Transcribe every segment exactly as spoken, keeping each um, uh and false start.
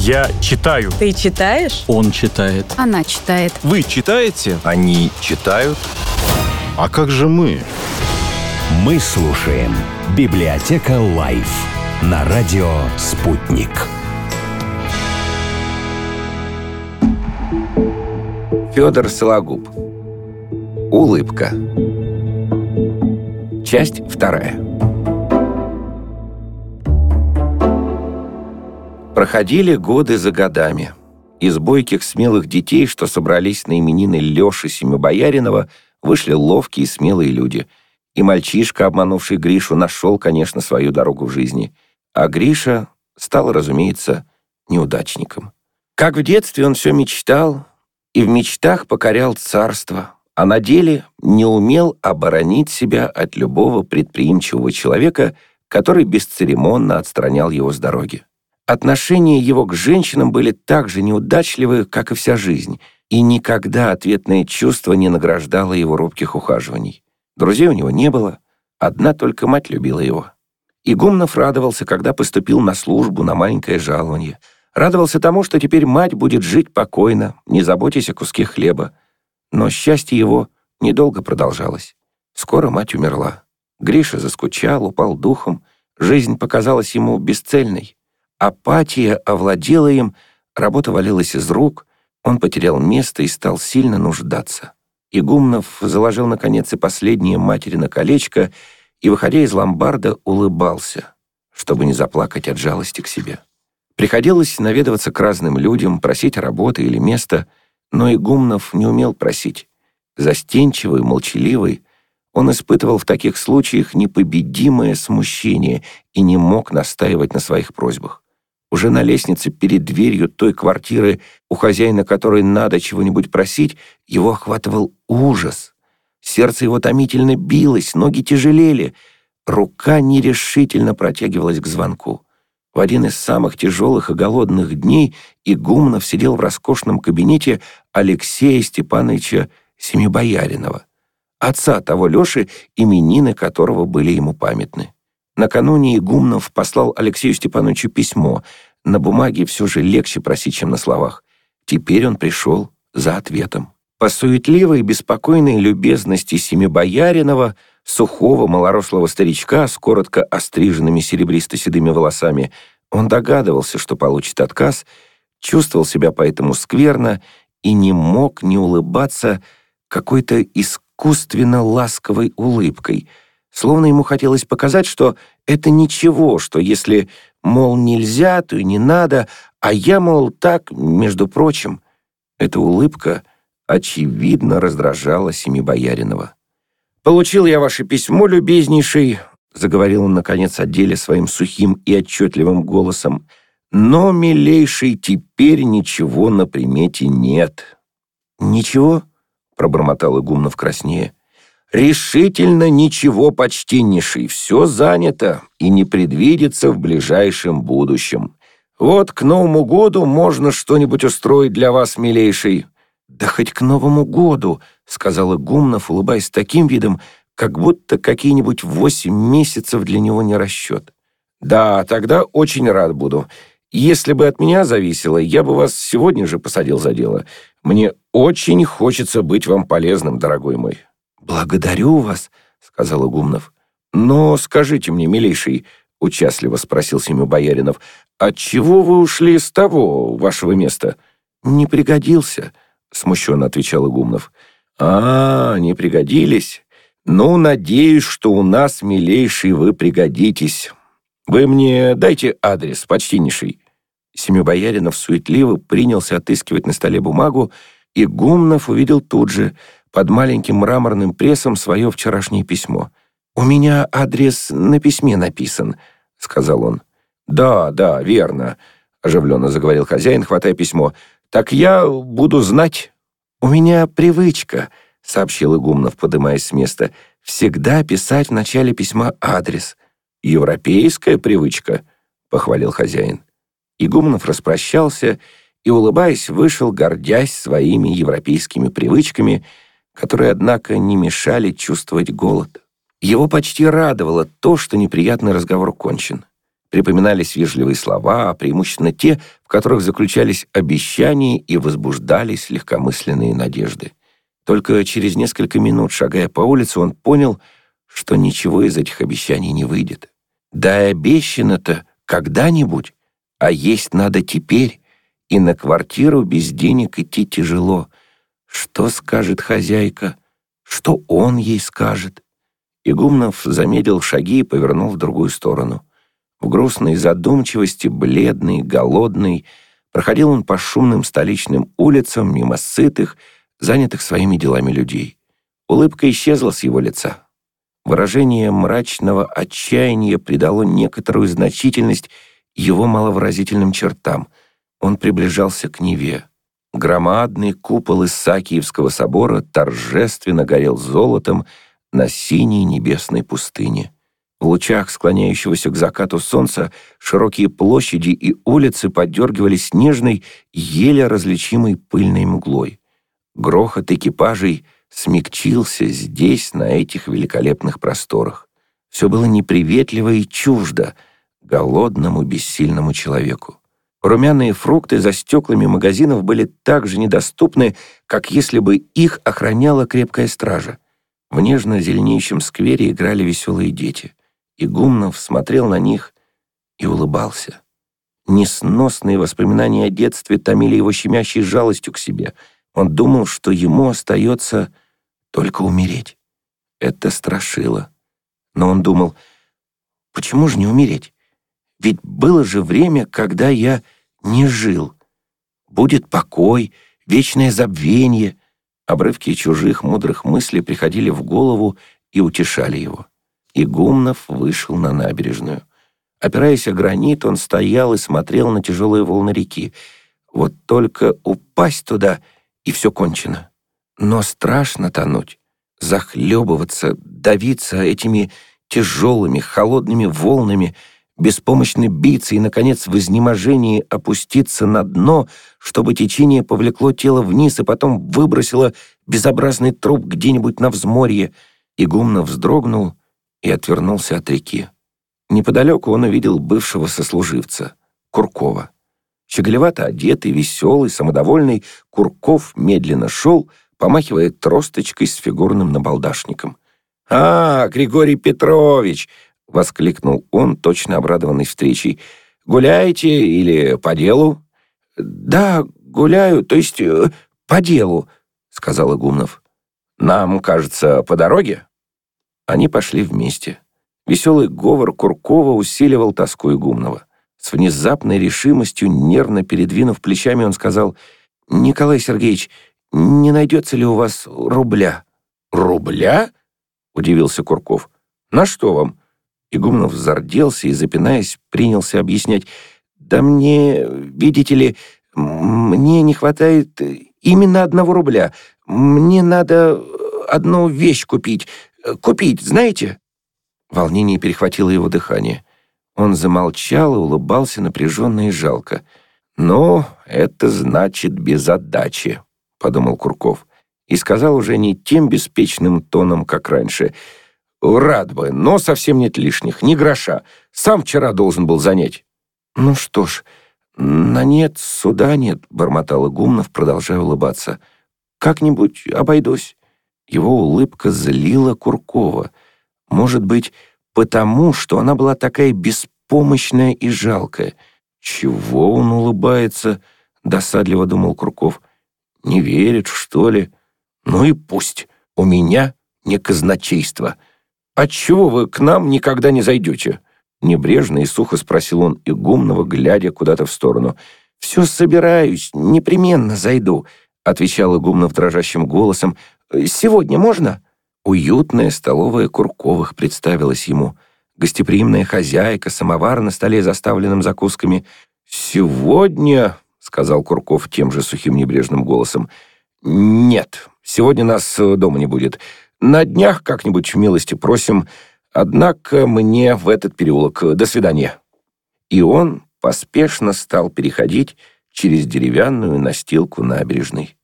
Я читаю. Ты читаешь? Он читает. Она читает. Вы читаете? Они читают. А как же мы? Мы слушаем «Библиотека Лайф» на радио «Спутник». Федор Сологуб. Улыбка. Часть вторая. Проходили годы за годами. Из бойких смелых детей, что собрались на именины Леши Семибояринова, вышли ловкие и смелые люди. И мальчишка, обманувший Гришу, нашел, конечно, свою дорогу в жизни. А Гриша стал, разумеется, неудачником. Как в детстве он все мечтал, и в мечтах покорял царство, а на деле не умел оборонить себя от любого предприимчивого человека, который бесцеремонно отстранял его с дороги. Отношения его к женщинам были так же неудачливы, как и вся жизнь, и никогда ответное чувство не награждало его робких ухаживаний. Друзей у него не было, одна только мать любила его. Игумнов радовался, когда поступил на службу на маленькое жалование. Радовался тому, что теперь мать будет жить покойно, не заботясь о куске хлеба. Но счастье его недолго продолжалось. Скоро мать умерла. Гриша заскучал, упал духом. Жизнь показалась ему бесцельной. Апатия овладела им, работа валилась из рук, он потерял место и стал сильно нуждаться. Игумнов заложил, наконец, и последнее материно колечко и, выходя из ломбарда, улыбался, чтобы не заплакать от жалости к себе. Приходилось наведываться к разным людям, просить работы или места, но Игумнов не умел просить. Застенчивый, молчаливый, он испытывал в таких случаях непобедимое смущение и не мог настаивать на своих просьбах. Уже на лестнице перед дверью той квартиры, у хозяина которой надо чего-нибудь просить, его охватывал ужас. Сердце его томительно билось, ноги тяжелели, рука нерешительно протягивалась к звонку. В один из самых тяжелых и голодных дней Игумнов сидел в роскошном кабинете Алексея Степановича Семибояринова, отца того Леши, именины которого были ему памятны. Накануне Игумнов послал Алексею Степановичу письмо. На бумаге все же легче просить, чем на словах. Теперь он пришел за ответом. По суетливой и беспокойной любезности Семибояринова, сухого малорослого старичка с коротко остриженными серебристо-седыми волосами, он догадывался, что получит отказ, чувствовал себя поэтому скверно и не мог не улыбаться какой-то искусственно ласковой улыбкой, словно ему хотелось показать, что это ничего, что если, мол, нельзя, то и не надо, а я, мол, так, между прочим. Эта улыбка, очевидно, раздражала Семибояринова. «Получил я ваше письмо, любезнейший», — заговорил он, наконец, о деле своим сухим и отчетливым голосом, «но, милейший, теперь ничего на примете нет». «Ничего?» — пробормотал Игумнов краснея. «Решительно ничего, почтеннейший, все занято и не предвидится в ближайшем будущем. Вот к Новому году можно что-нибудь устроить для вас, милейший». «Да хоть к Новому году», — сказал Игумнов, улыбаясь таким видом, как будто какие-нибудь восемь месяцев для него не расчет. «Да, тогда очень рад буду. Если бы от меня зависело, я бы вас сегодня же посадил за дело. Мне очень хочется быть вам полезным, дорогой мой». «Благодарю вас», — сказал Игумнов. «Но скажите мне, милейший», — участливо спросил Семибояринов, «отчего вы ушли с того вашего места?» «Не пригодился», — смущенно отвечал Игумнов. «А, не пригодились? Ну, надеюсь, что у нас, милейший, вы пригодитесь. Вы мне дайте адрес, почтеннейший». Семибояринов суетливо принялся отыскивать на столе бумагу, и Игумнов увидел тут же, под маленьким мраморным прессом, свое вчерашнее письмо. «У меня адрес на письме написан», — сказал он. «Да, да, верно», — оживленно заговорил хозяин, хватая письмо. «Так я буду знать». «У меня привычка», — сообщил Игумнов, подымаясь с места, «всегда писать в начале письма адрес». «Европейская привычка», — похвалил хозяин. Игумнов распрощался и, улыбаясь, вышел, гордясь своими европейскими привычками, которые, однако, не мешали чувствовать голод. Его почти радовало то, что неприятный разговор кончен. Припоминались вежливые слова, преимущественно те, в которых заключались обещания и возбуждались легкомысленные надежды. Только через несколько минут, шагая по улице, он понял, что ничего из этих обещаний не выйдет. Да и обещано-то когда-нибудь, а есть надо теперь, и на квартиру без денег идти тяжело. Что скажет хозяйка? Что он ей скажет? Игумнов замедлил шаги и повернул в другую сторону. В грустной задумчивости, бледный, голодный, проходил он по шумным столичным улицам мимо сытых, занятых своими делами людей. Улыбка исчезла с его лица. Выражение мрачного отчаяния придало некоторую значительность его маловыразительным чертам. Он приближался к Неве. Громадный купол Исаакиевского собора торжественно горел золотом на синей небесной пустыне. В лучах склоняющегося к закату солнца широкие площади и улицы подергивались нежной, еле различимой пыльной мглой. Грохот экипажей смягчился здесь, на этих великолепных просторах. Все было неприветливо и чуждо голодному, бессильному человеку. Румяные фрукты за стеклами магазинов были так же недоступны, как если бы их охраняла крепкая стража. В нежно зеленеющем сквере играли веселые дети. Игумнов смотрел на них и улыбался. Несносные воспоминания о детстве томили его щемящей жалостью к себе. Он думал, что ему остается только умереть. Это страшило. Но он думал, почему же не умереть? Ведь было же время, когда я не жил. Будет покой, вечное забвенье. Обрывки чужих мудрых мыслей приходили в голову и утешали его. Игумнов вышел на набережную. Опираясь о гранит, он стоял и смотрел на тяжелые волны реки. Вот только упасть туда, и все кончено. Но страшно тонуть, захлебываться, давиться этими тяжелыми, холодными волнами, беспомощно биться и, наконец, в изнеможении опуститься на дно, чтобы течение повлекло тело вниз и потом выбросило безобразный труп где-нибудь на взморье. Игумнов вздрогнул и отвернулся от реки. Неподалеку он увидел бывшего сослуживца, Куркова. Щеголевато одетый, веселый, самодовольный, Курков медленно шел, помахивая тросточкой с фигурным набалдашником. «А, Григорий Петрович!» — воскликнул он, точно обрадованный встречей. «Гуляете или по делу?» «Да, гуляю, то есть э, по делу», — сказал Игумнов. «Нам, кажется, по дороге?» Они пошли вместе. Веселый говор Куркова усиливал тоску Игумнова. С внезапной решимостью, нервно передвинув плечами, он сказал: «Николай Сергеевич, не найдется ли у вас рубля?» «Рубля?» — удивился Курков. «На что вам?» Игумнов зарделся и, запинаясь, принялся объяснять. «Да мне, видите ли, мне не хватает именно одного рубля. Мне надо одну вещь купить. Купить, знаете?» Волнение перехватило его дыхание. Он замолчал и улыбался напряженно и жалко. «Ну, это значит без отдачи», — подумал Курков. И сказал уже не тем беспечным тоном, как раньше. «Рад бы, но совсем нет лишних, ни гроша. Сам вчера должен был занять». «Ну что ж, на нет, суда нет», — бормотал Игумнов, продолжая улыбаться. «Как-нибудь обойдусь». Его улыбка злила Куркова. Может быть, потому, что она была такая беспомощная и жалкая. «Чего он улыбается?» — досадливо думал Курков. «Не верит, что ли? Ну и пусть. У меня не казначейство. Отчего вы к нам никогда не зайдете?» Небрежно и сухо спросил он Игумнова, глядя куда-то в сторону. «Все собираюсь, непременно зайду», — отвечал Игумнов дрожащим голосом. «Сегодня можно?» Уютная столовая Курковых представилась ему. Гостеприимная хозяйка, самовар на столе, заставленным закусками. «Сегодня», — сказал Курков тем же сухим небрежным голосом, «нет, сегодня нас дома не будет. На днях как-нибудь в милости просим, однако мне в этот переулок. До свидания». И он поспешно стал переходить через деревянную настилку набережной.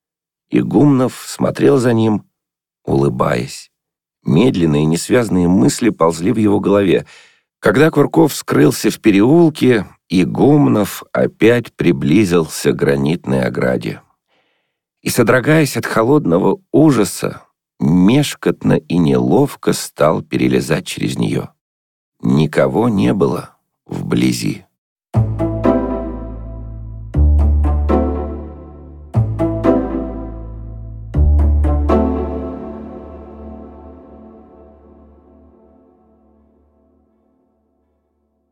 Игумнов смотрел за ним, улыбаясь. Медленные, несвязные мысли ползли в его голове. Когда Курков скрылся в переулке, Игумнов опять приблизился к гранитной ограде. И, содрогаясь от холодного ужаса, мешкотно и неловко стал перелезать через нее. Никого не было вблизи.